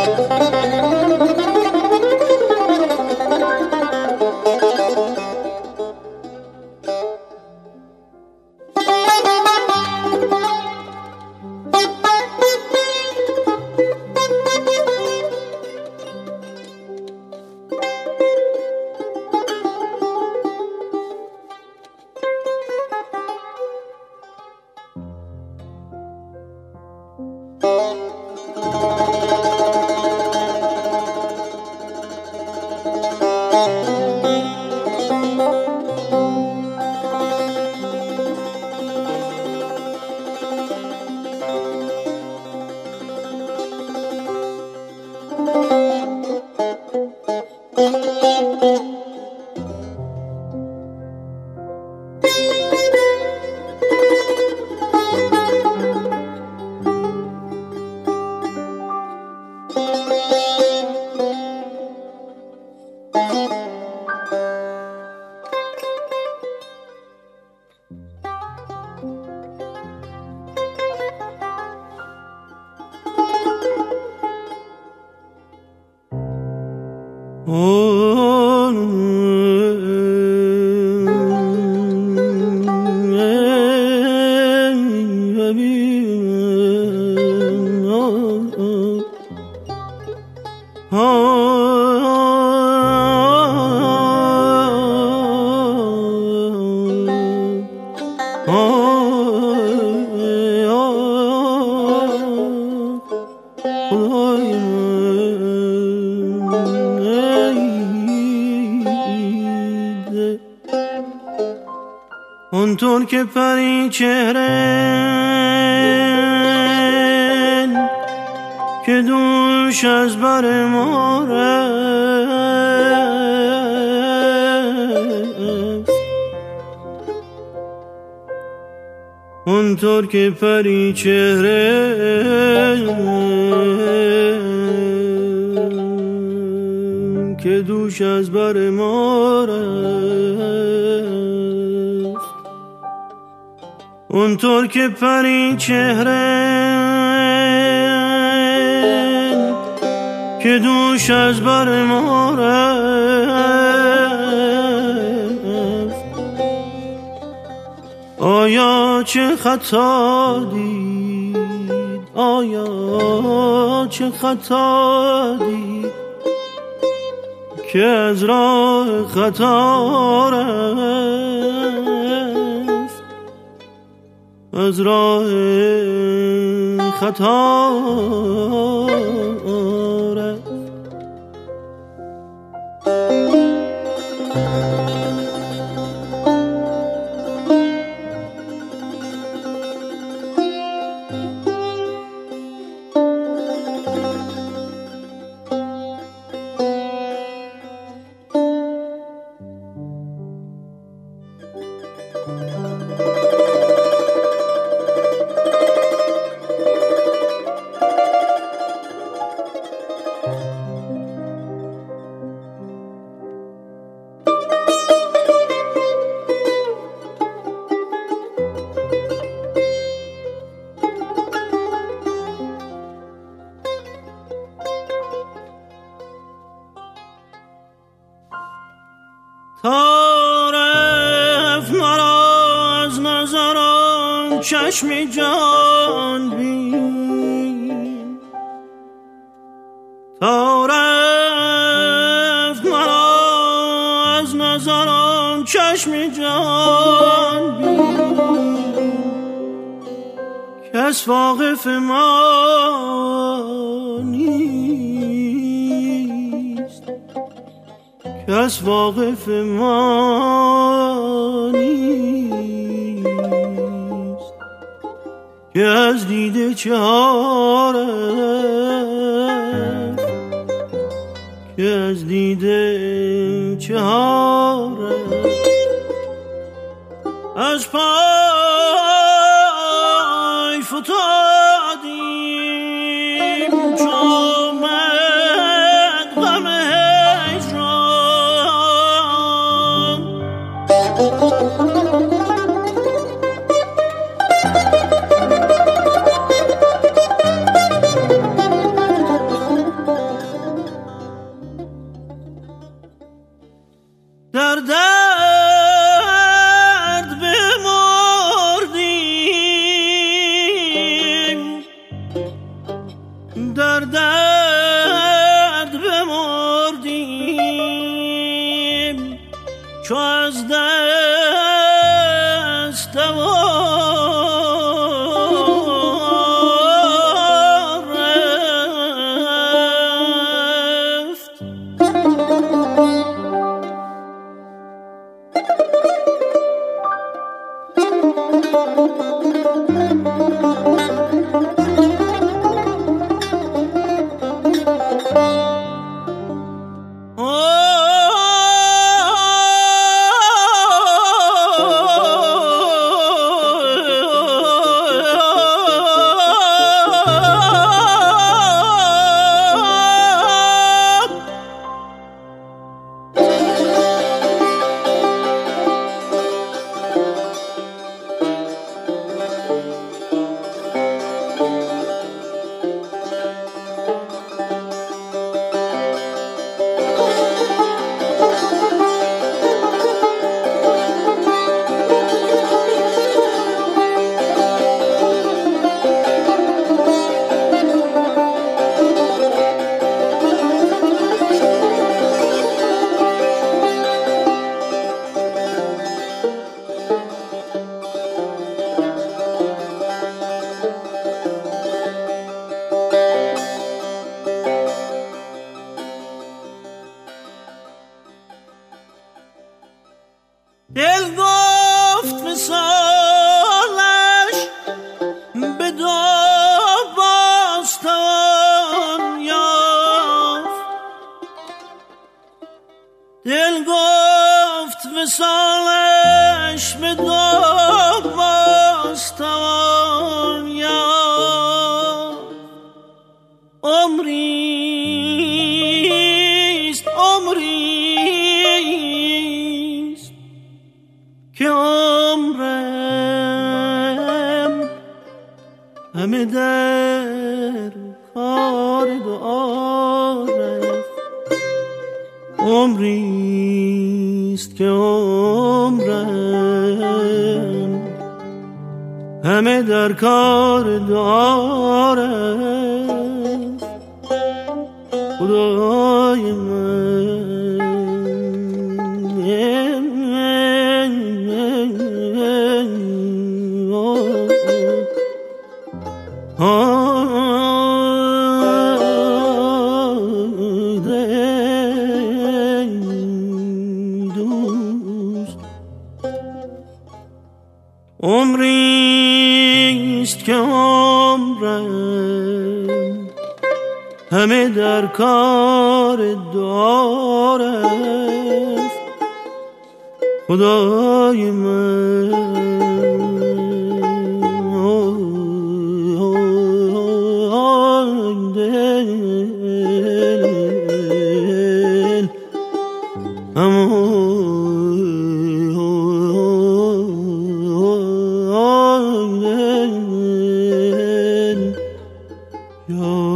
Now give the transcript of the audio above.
اونطور که پری چهره که دوش از بر ما رفت، اونطور که پری چهره که دوش از بر ما رفت، اونطور که پری چهره که دوش از بر ما رفت، آیا چه خطا دید، آیا چه خطا دید که از راه خطا رفت، از راه خطا رفت. طرف مرا از نظرم چشم جان بین، طرف مرا از نظرم چشم جان بین، کس واقف ما نیست، کس واقف ما نیست که از دیده چهاره، که از دیده چهاره، از پای فتادیم چون غم هجران. در درد بمردیم چو از دست دل گفت وصالش به دو باستان یافت دل گفت وصالش به دو باستان یافت عمریست که عمرم همه در کار دعا رفت عمریست که عمرم همه در کار دعا رفت خدای من عمریست که عمرم همه در کار دعا رفت خدای من Yo